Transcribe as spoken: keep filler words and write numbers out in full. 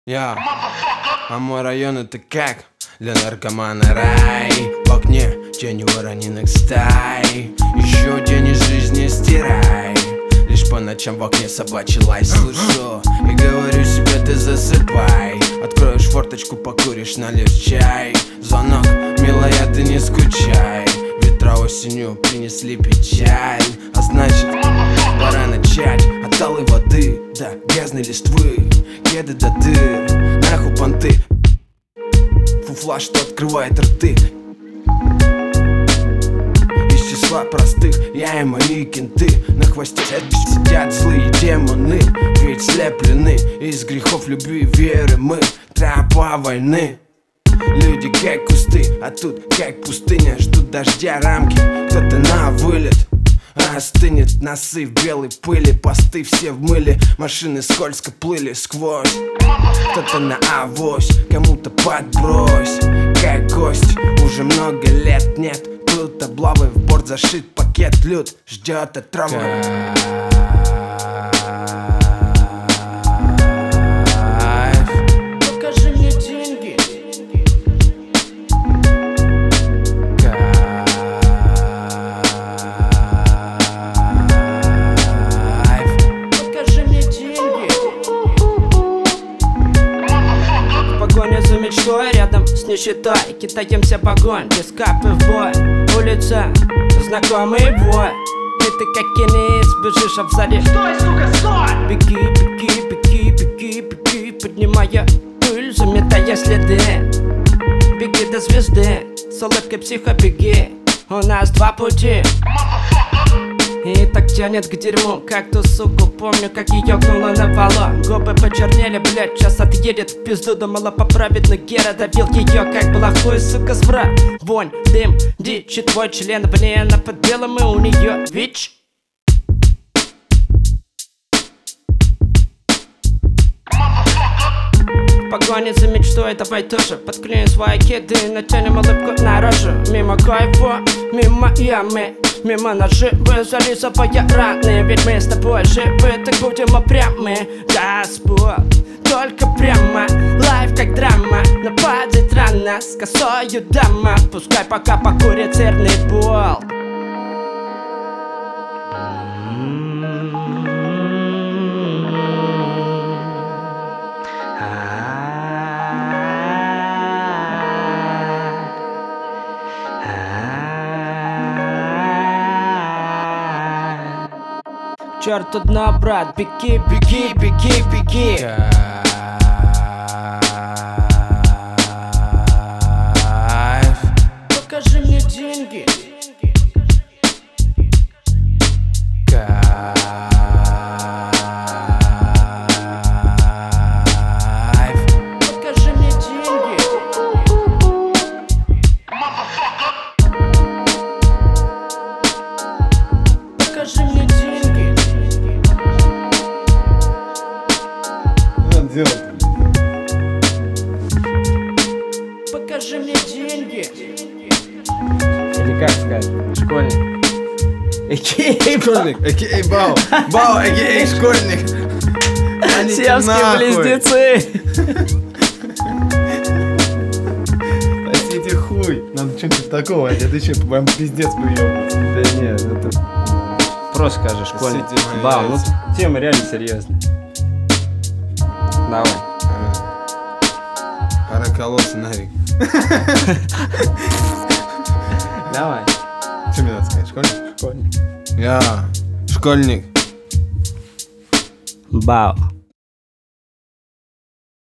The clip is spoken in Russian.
Я, а мой район это как для наркомана рай. В окне тени вороненных стай. Еще день из жизни стирай. Лишь по ночам в окне собачий лай слышу и говорю себе: ты засыпай. Откроешь форточку, покуришь, нальешь чай. Звонок, милая, ты не скучай. Ветра осенью принесли печаль. А значит, пора начать от талой воды до грязной листвы, кеды до дыр, нахуй понты. Фуфла, что открывает рты. Из числа простых я и мои кенты. На хвосте сидят злые демоны, ведь слеплены из грехов любви и веры мы. Тропа войны. Люди как кусты, а тут как пустыня. Ждут дождя рамки, кто-то на вылет. Остынет носы в белой пыли. Посты все в мыле, машины скользко плыли сквозь. Кто-то на авось, кому-то подбрось. Как гость, уже много лет нет. Тут облавы, в борт зашит пакет. Люд ждет отравы. Покажи мне деньги. Покажи мне деньги. Погоня за мечтой рядом с нищетой. Китаемся в огонь, без капы в бой. Улица, знакомый бой. И ты как кинец, бежишь в зале. Стой, сука, стой! Беги, беги, беги, беги, беги, поднимая пыль, заметая следы. Беги до звезды, с улыбкой психо беги. У нас два пути. И так тянет к дерьму, как ту суку. Помню, как ее гнуло на полу. Губы почернели, блядь, сейчас отъедет в пизду. Думала поправить, но Гера давил ее, как была хуй, сука, сбрат. Вонь, дым, дичь, и твой член вне. Она под белым, и у нее ВИЧ. Погоня за мечтой, давай тоже подклеим свои кеды, натянем улыбку на рожу. Мимо кайфа, мимо ямы, мимо наживы, зализывая раны. Ведь мы с тобой живы, так будем упрямы. Господь, только прямо, лайф как драма. Нападет рано, с косою дама. Пускай пока покурит сырный бол. Черт одна, брат, беги, беги, беги, беги. Покажи мне деньги. Покажи мне деньги. Покажи мне деньги. Делать. Покажи мне деньги. Или как сказать? Школьник. Экей, Школьник, а.к.а. Бау. Бау, а.к.а. школьник. Сиамские близнецы. Простите, хуй. Надо что-нибудь такого, а ты что, по-моему, пиздец приёбывается. Да нет, это просто скажи школьник. Бау, ну тема реально серьезная. Давай. Пора колоться, Нарик. Давай. Что мне надо сказать? Школьник? Школьник. Я, школьник. Бау.